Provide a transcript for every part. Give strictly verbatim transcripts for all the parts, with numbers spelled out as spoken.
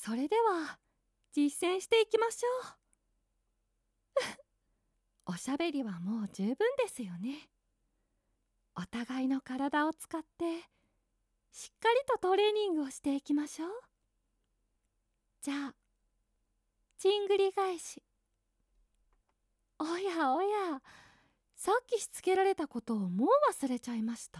それでは実践していきましょう。おしゃべりはもう十分ですよね。お互いの体を使ってしっかりとトレーニングをしていきましょう。じゃあ、ちんぐり返し。おやおや、さっきしつけられたことをもう忘れちゃいました？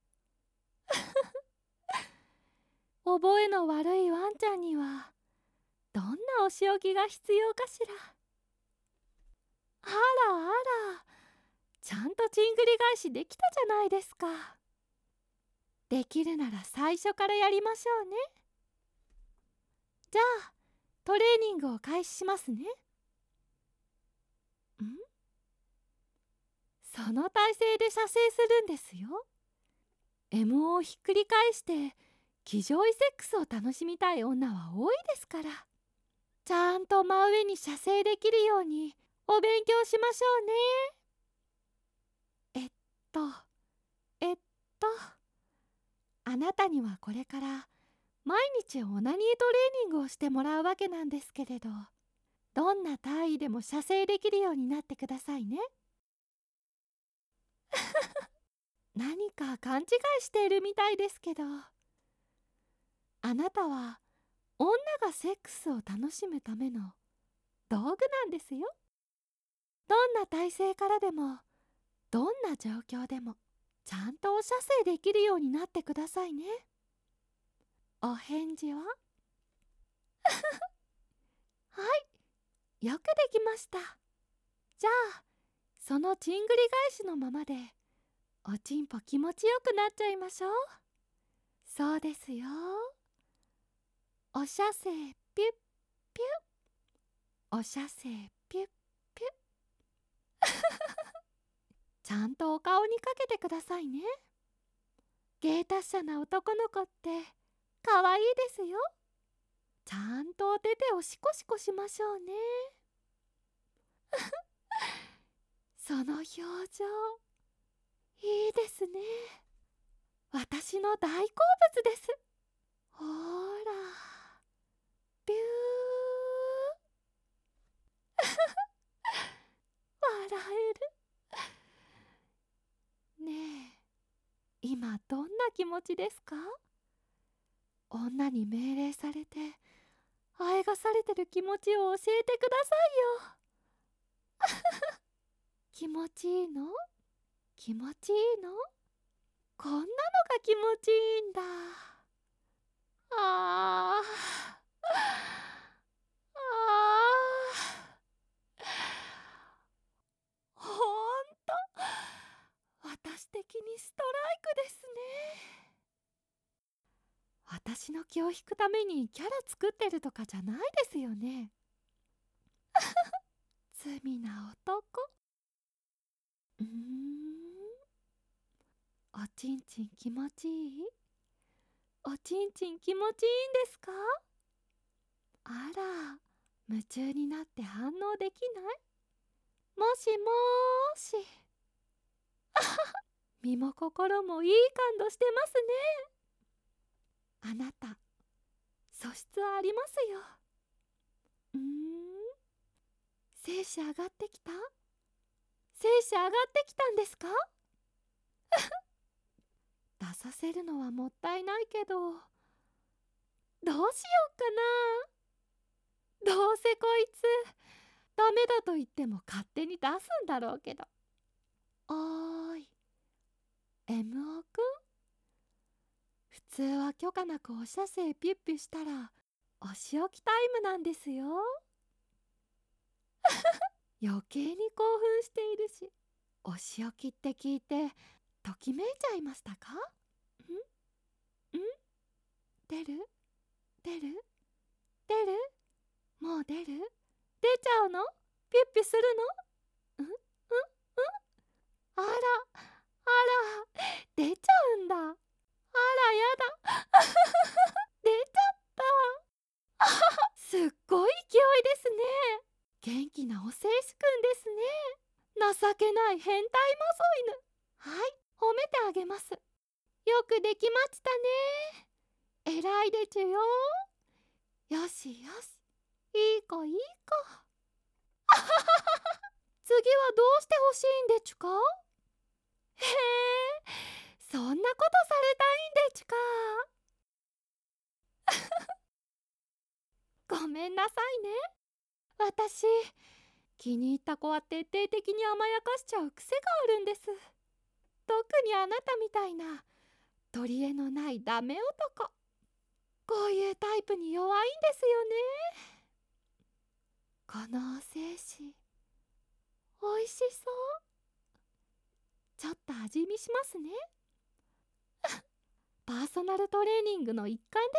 覚えの悪いワンちゃんにはどんなお仕置きが必要かしら。あらあら、ちゃんとちんぐり返しできたじゃないですか。できるなら最初からやりましょうね。じゃあ、トレーニングを開始しますね。ん？その体勢で射精するんですよ。エム をひっくり返して騎乗位セックスを楽しみたい女は多いですから、ちゃんと真上に射精できるようにお勉強しましょうね。えっとえっとあなたにはこれから毎日オナニートレーニングをしてもらうわけなんですけれど、どんな体位でも射精できるようになってくださいね。何か勘違いしているみたいですけど、あなたは女がセックスを楽しむための道具なんですよ。どんな体勢からでも、どんな状況でもちゃんとお射精できるようになってくださいね。お返事は？はい、よくできました。じゃあ、そのちんぐり返しのままでおちんぽ気持ちよくなっちゃいましょう。そうですよ。お射精ピュッピュッ、お射精ピュッピュッ。ちゃんとお顔にかけてくださいね。芸達者な男の子ってかわいいですよ。ちゃんとお手でおしこしこしましょうね。その表情いいですね。私の大好物です。ほーら、ビュー。笑える。ねえ、今どんな気持ちですか？女に命令されてあえがされてる気持ちを教えてくださいよ。気持ちいいの？気持ちいいの？こんなのが気持ちいいんだ。あーあーほんと、私的にストライクですね。私の気を引くためにキャラ作ってるとかじゃないですよね。罪な男。うーん、おちんちん気持ちいい？おちんちん気持ちいいんですか？あら、夢中になって反応できない？もしもーし。身も心もいい感度してますね。あなた、素質ありますよ。うーん、精子上がってきた？精子上がってきたんですか？出させるのはもったいないけど、どうしようかな。どうせこいつダメだと言っても勝手に出すんだろうけど。おーい、 エム オくん、普通は許可なくお射精ピュッピュしたらお仕置きタイムなんですよ。余計に興奮しているし、お仕置きって聞いてときめいちゃいましたか？んん出る出る出る、もう出る、出ちゃうの？ピュッピュするの？んんんあらあら、出ちゃうんだ。あらやだ。出ちゃった。すっごい勢いですね。元気なおせいしくんですね。情けない変態マゾ犬。はい、褒めてあげます。よくできましたね。えらいでちゅよ。 よしよし、いい子いい子。次はどうしてほしいんでちゅか？へえ、そんなことされたいんでちゅか。ごめんなさいね。私、気に入った子は徹底的に甘やかしちゃう癖があるんです。特にあなたみたいな取り柄のないダメ男、こういうタイプに弱いんですよね。このお精子、おいしそう。ちょっと味見しますね。パーソナルトレーニングの一環です。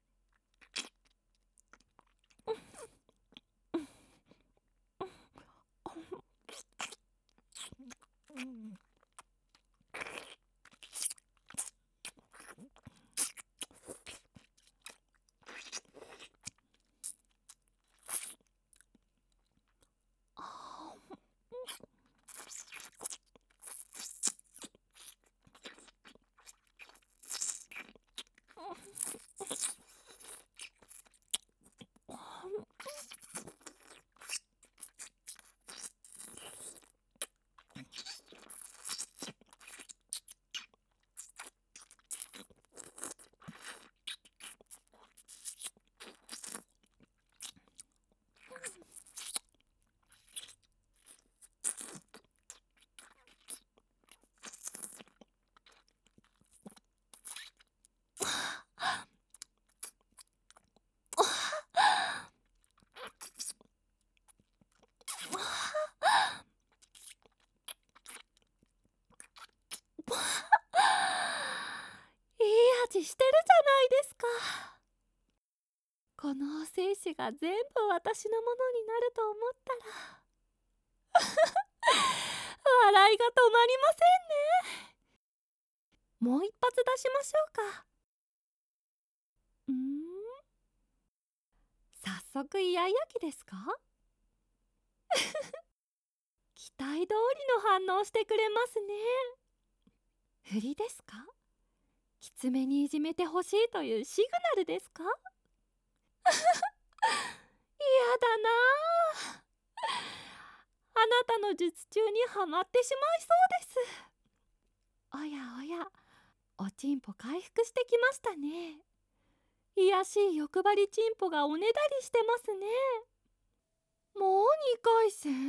いい味してるじゃないですか。このお精子が全部私のものになると思ったら笑いが止まりませんね。もう一発出しましょうか。うーん、早速イヤイヤ期ですか？期待通りの反応してくれますね。振りですか？きつめにいじめてほしいというシグナルですか？嫌だなあ。あなたの術中にはまってしまいそうです。おやおや、おちんぽ回復してきましたね。いやしい欲張りちんぽがおねだりしてますね。もうにかい戦？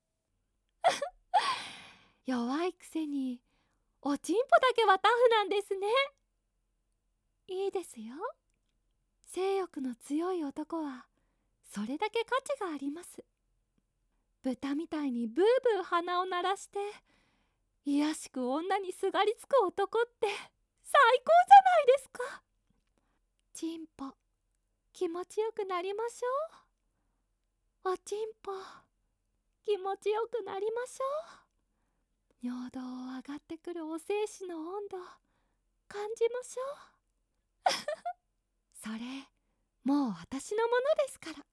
弱いくせにおちんぽだけはタフなんですね。いいですよ。性欲の強い男はそれだけ価値があります。豚みたいにブーブー鼻を鳴らしていやしく女にすがりつく男って最高じゃないですか。ちんぽ気持ちよくなりましょう。おちんぽ気持ちよくなりましょう。尿道を上がってくるお精子の温度感じましょう。それもう私のものですから。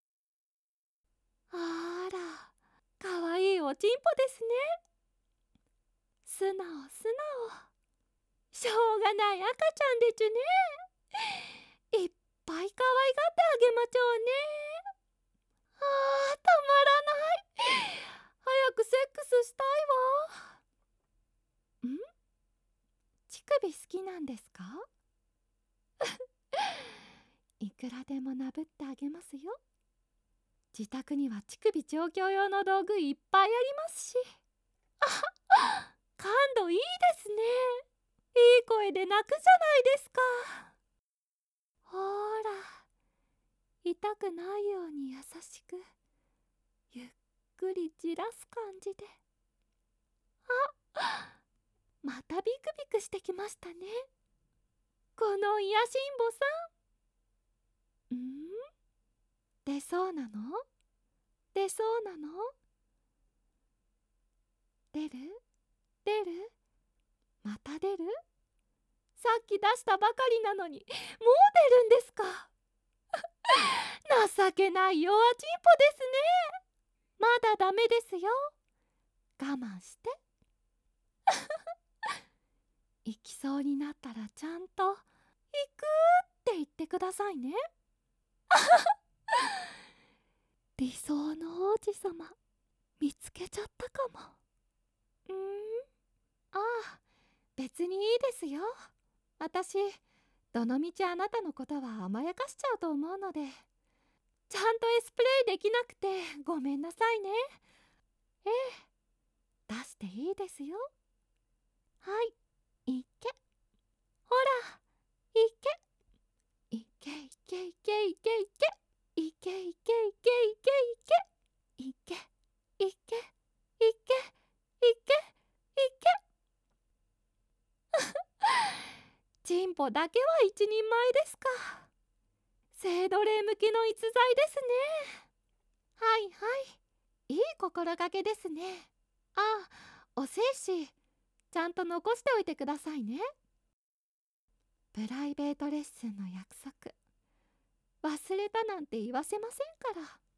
あら、かわいいおちんぽですね。素直素直、しょうがない赤ちゃんでちゅね。いっぱいかわいがってあげまちょうね。あー、たまらない。早くセックスしたいわ。ん？乳首好きなんですか？いくらでもなぶってあげますよ。自宅には乳首調教用の道具いっぱいありますし。あ、感度いいですね。いい声で泣くじゃないですか。ほーら、痛くないように優しくゆっくりじらす感じで。あ、またビクビクしてきましたね、このいやしんぼさん。ん？出そうなの？出そうなの？出る？出る？また出る？さっき出したばかりなのにもう出るんですか？情けない弱ちんぽですね。まだダメですよ。我慢して。行きそうになったらちゃんと「行く」って言ってくださいね。 理想の王子様見つけちゃったかも。うーんああ、別にいいですよ。私どのみちあなたのことは甘やかしちゃうと思うので、ちゃんとエスプレイできなくてごめんなさいね。ええ、出していいですよ。はい、いけ。ほら、いけ。いけいけいけいけいけ。いけいけいけいけいけ。いけいけいけいけいけ。チンポだけは一人前ですか。性奴隷向きの逸材ですね。はいはい、いい心がけですね。ああ、お精子ちゃんと残しておいてくださいね。プライベートレッスンの約束忘れたなんて言わせませんから。